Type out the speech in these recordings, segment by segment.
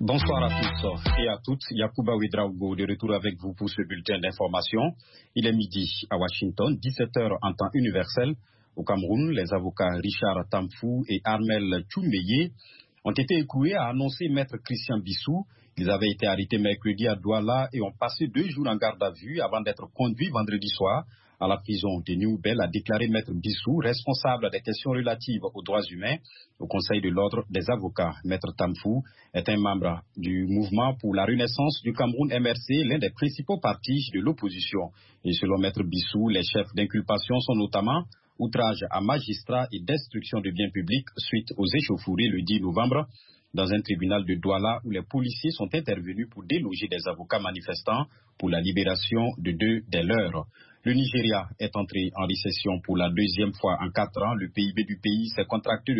Bonsoir à tous et à toutes. Yacouba Ouedraogo de retour avec vous pour ce bulletin d'information. Il est midi à Washington, 17h en temps universel. Au Cameroun, les avocats Richard Tamfou et Armel Tchoumeye ont été écroués à annoncer maître Christian Bissou. Ils avaient été arrêtés mercredi à Douala et ont passé 2 jours en garde à vue avant d'être conduits vendredi soir à la prison de New Bell, a déclaré maître Bissou, responsable des questions relatives aux droits humains au Conseil de l'ordre des avocats. Maître Tamfou est un membre du mouvement pour la renaissance du Cameroun MRC, l'un des principaux partis de l'opposition. Et selon maître Bissou, les chefs d'inculpation sont notamment outrage à magistrat et destruction de biens publics suite aux échauffourées le 10 novembre dans un tribunal de Douala où les policiers sont intervenus pour déloger des avocats manifestants pour la libération de 2 des leurs. Le Nigeria est entré en récession pour la 2e fois en 4 ans. Le PIB du pays s'est contracté de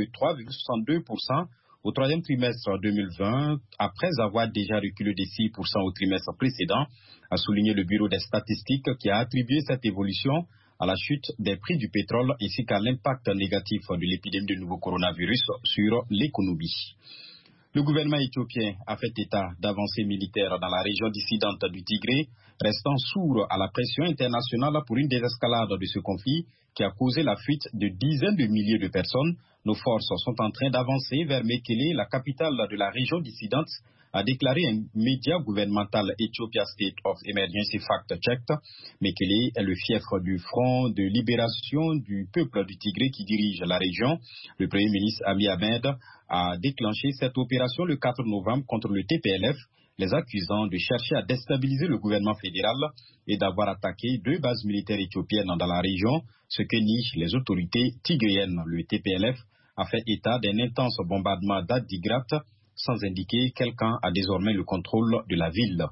3,62% au 3e trimestre 2020, après avoir déjà reculé de 6% au trimestre précédent, a souligné le Bureau des statistiques qui a attribué cette évolution à la chute des prix du pétrole ainsi qu'à l'impact négatif de l'épidémie de nouveau coronavirus sur l'économie. Le gouvernement éthiopien a fait état d'avancées militaires dans la région dissidente du Tigré, restant sourd à la pression internationale pour une désescalade de ce conflit qui a causé la fuite de dizaines de milliers de personnes. Nos forces sont en train d'avancer vers Mekele, la capitale de la région dissidente, a déclaré un média gouvernemental Ethiopia State of Emergency Fact Checked. Mekele est le fief du Front de libération du peuple du Tigré qui dirige la région. Le Premier ministre Abiy Ahmed a déclenché cette opération le 4 novembre contre le TPLF, les accusant de chercher à déstabiliser le gouvernement fédéral et d'avoir attaqué 2 bases militaires éthiopiennes dans la région, ce que nient les autorités tigréennes. Le TPLF a fait état d'un intense bombardement d'Adigrat, sans indiquer quel camp a désormais le contrôle de la ville.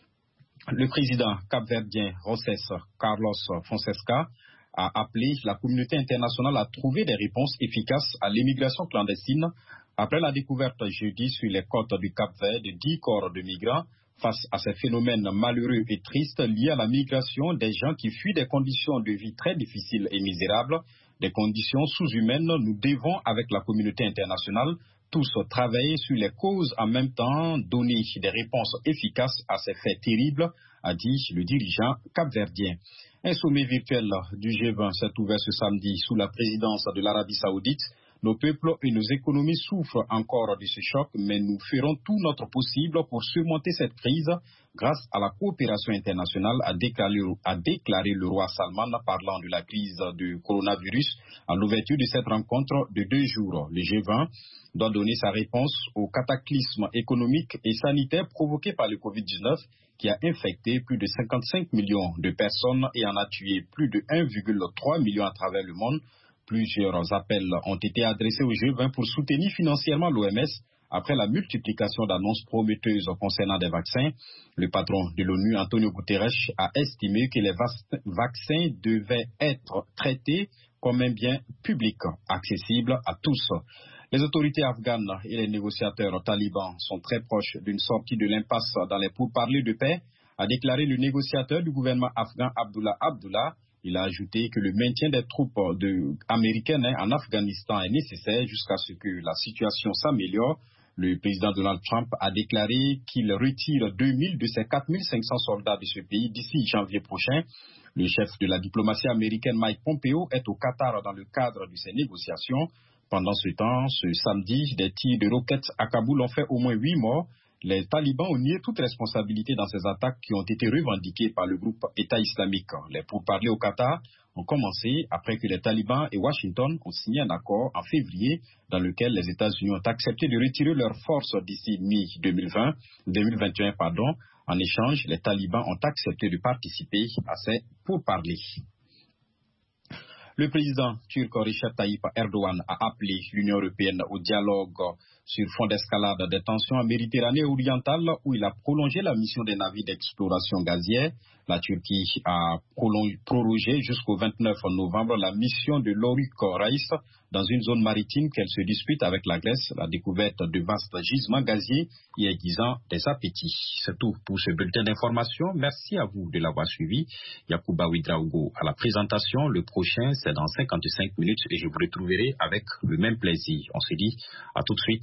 Le président capverdien José Carlos Fonseca a appelé la communauté internationale à trouver des réponses efficaces à l'immigration clandestine après la découverte jeudi sur les côtes du Cap-Vert de 10 corps de migrants. Face à ces phénomènes malheureux et tristes liés à la migration, des gens qui fuient des conditions de vie très difficiles et misérables, des conditions sous-humaines, nous devons, avec la communauté internationale, tous travailler sur les causes en même temps, donner des réponses efficaces à ces faits terribles, a dit le dirigeant capverdien. Un sommet virtuel du G20 s'est ouvert ce samedi sous la présidence de l'Arabie Saoudite. Nos peuples et nos économies souffrent encore de ce choc, mais nous ferons tout notre possible pour surmonter cette crise grâce à la coopération internationale, a déclaré le roi Salman, parlant de la crise du coronavirus à l'ouverture de cette rencontre de 2 jours. Le G20 doit donner sa réponse au cataclysme économique et sanitaire provoqué par le Covid-19 qui a infecté plus de 55 millions de personnes et en a tué plus de 1,3 million à travers le monde. Plusieurs appels ont été adressés au G20 pour soutenir financièrement l'OMS après la multiplication d'annonces prometteuses concernant des vaccins. Le patron de l'ONU, Antonio Guterres, a estimé que les vaccins devaient être traités comme un bien public accessible à tous. Les autorités afghanes et les négociateurs talibans sont très proches d'une sortie de l'impasse dans les pourparlers de paix, a déclaré le négociateur du gouvernement afghan Abdullah Abdullah. Il a ajouté que le maintien des troupes américaines en Afghanistan est nécessaire jusqu'à ce que la situation s'améliore. Le président Donald Trump a déclaré qu'il retire 2000 de ses 4500 soldats de ce pays d'ici janvier prochain. Le chef de la diplomatie américaine Mike Pompeo est au Qatar dans le cadre de ces négociations. Pendant ce temps, ce samedi, des tirs de roquettes à Kaboul ont fait au moins 8 morts. Les talibans ont nié toute responsabilité dans ces attaques qui ont été revendiquées par le groupe État islamique. Les pourparlers au Qatar ont commencé après que les talibans et Washington ont signé un accord en février dans lequel les États-Unis ont accepté de retirer leurs forces d'ici mi-2021. En échange, les talibans ont accepté de participer à ces pourparlers. Le président turc Recep Tayyip Erdogan a appelé l'Union européenne au dialogue sur fond d'escalade des tensions en Méditerranée orientale où il a prolongé la mission des navires d'exploration gazière. La Turquie a prorogé jusqu'au 29 novembre la mission de l'Oruç Reis dans une zone maritime qu'elle se dispute avec la Grèce. La découverte de vastes gisements gaziers y aiguisant des appétits. C'est tout pour ce bulletin d'information. Merci à vous de l'avoir suivi. Yacouba Ouedraogo à la présentation. Le prochain, c'est dans 55 minutes et je vous retrouverai avec le même plaisir. On se dit à tout de suite.